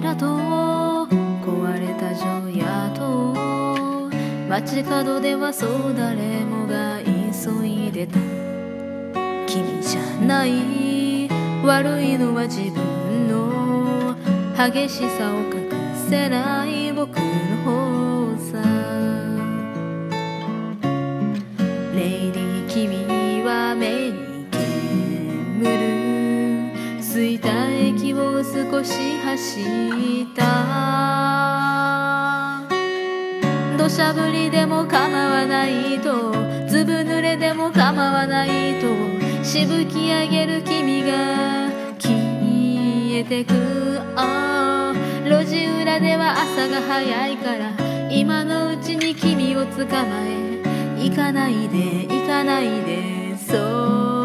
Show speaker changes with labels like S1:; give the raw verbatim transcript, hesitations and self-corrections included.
S1: らと壊れた除夜と街角ではそう誰もが急いでた。君じゃない悪いのは自分の激しさを隠せない僕の方さ。レイディ君は目に煙る吸いた息を少し走った。土砂降りでも構わないとずぶ濡れでも構わないとしぶき上げる君が消えてく。ああ路地裏では朝が早いから今のうちに君を捕まえ行かないで行かないでそう